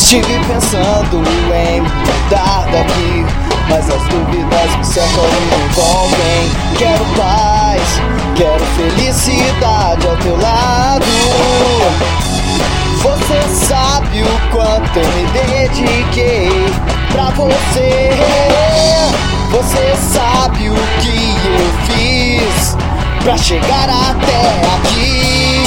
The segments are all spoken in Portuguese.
Estive pensando em mudar daqui, mas as dúvidas me cercam e me envolvem. Quero paz, quero felicidade ao teu lado. Você sabe o quanto eu me dediquei pra você. Você sabe o que eu fiz pra chegar até aqui.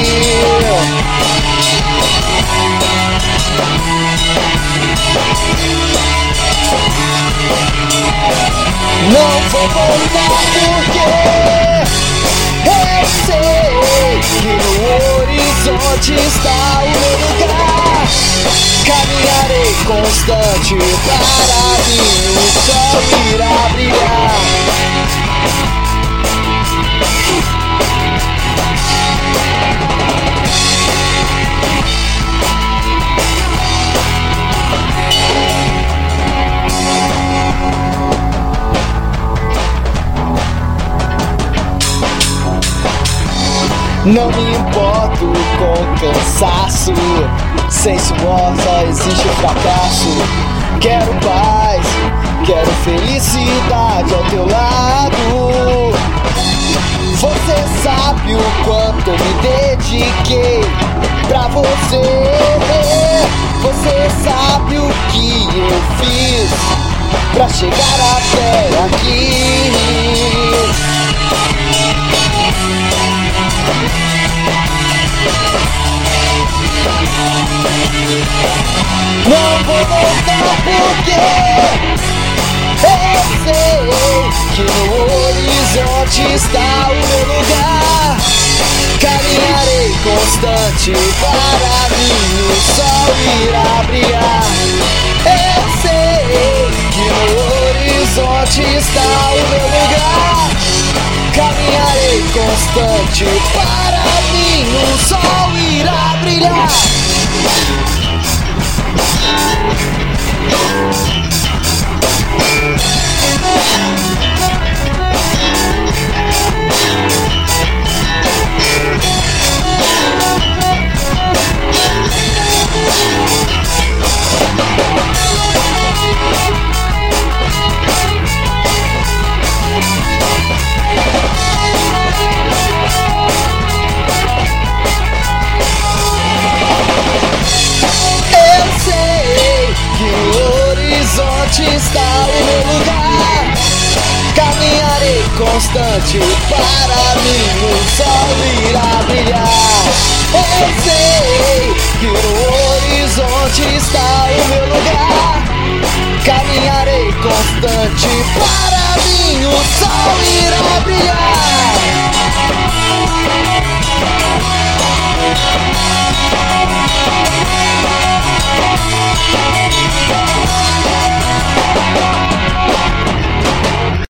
Não vou voltar porque eu sei que no horizonte está o meu lugar. Caminharei constante para mim, o sol irá brilhar. Não me importo com cansaço, sem suor só existe fracasso. Quero paz, quero felicidade ao teu lado. Você sabe o quanto eu me dediquei pra você. Você sabe o que eu fiz pra chegar até aqui. Não vou voltar porque eu sei que no horizonte está o meu lugar. Caminharei constante para mim, o sol irá brilhar. Eu sei que no horizonte está o meu lugar. Caminharei constante para mim, o sol irá brilhar. Está o meu lugar. Caminharei constante para mim, o sol irá brilhar. Eu sei que no horizonte